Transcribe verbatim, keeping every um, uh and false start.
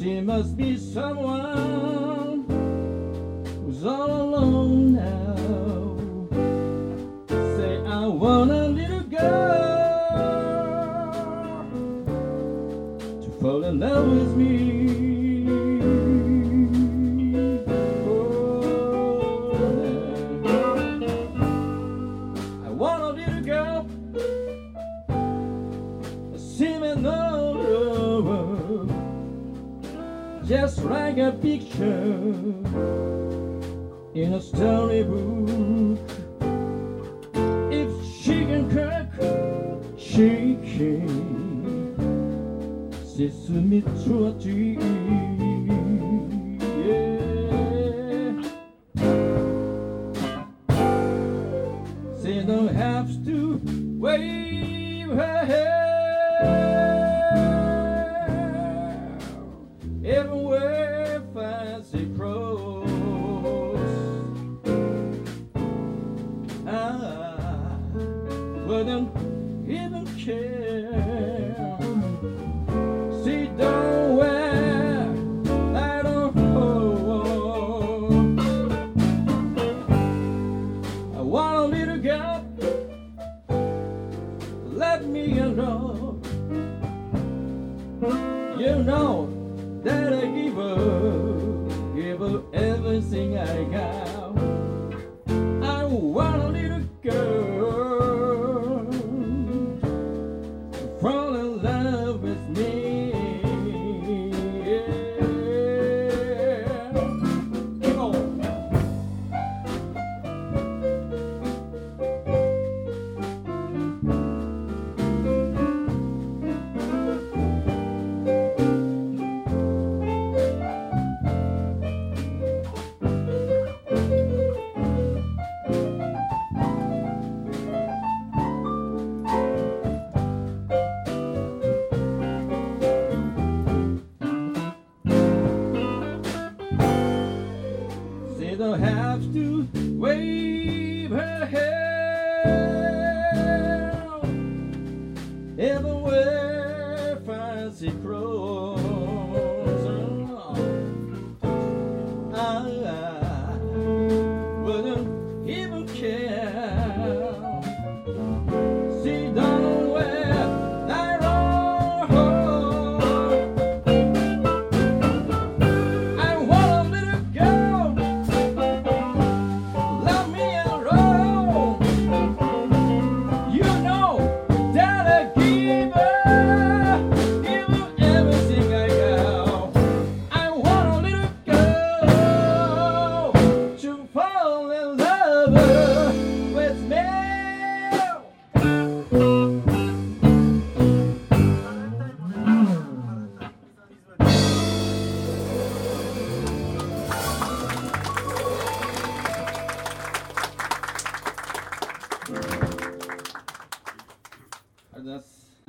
She must be someone who's all alone now. Say, I want a little girl to fall in love with me. Just like a picture in a storybook. If she can crack, she can sesame to a tree. Yeah. She don't have to wave her hair. Everywhere fancy crows, I wouldn't even care. She don't wear, I don't know. I want a little girl, let me alone. You know that I give her, give her everything I got. I want a little girl to fall in love with me. Yeah. Come on. She don't have to wave her hair. Everywhere fancy crows. I wouldn't even care. She don't wear nylon. I want a little girl, love me alone. You know that I give her, give her everything I got. I want a little girl to fall in love with me. That's